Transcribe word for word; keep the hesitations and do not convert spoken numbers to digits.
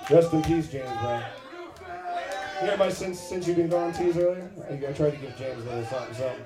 Rest in peace, James Brown. You know, my since since you've been gone tease earlier, I, I tried to give James a little something, something.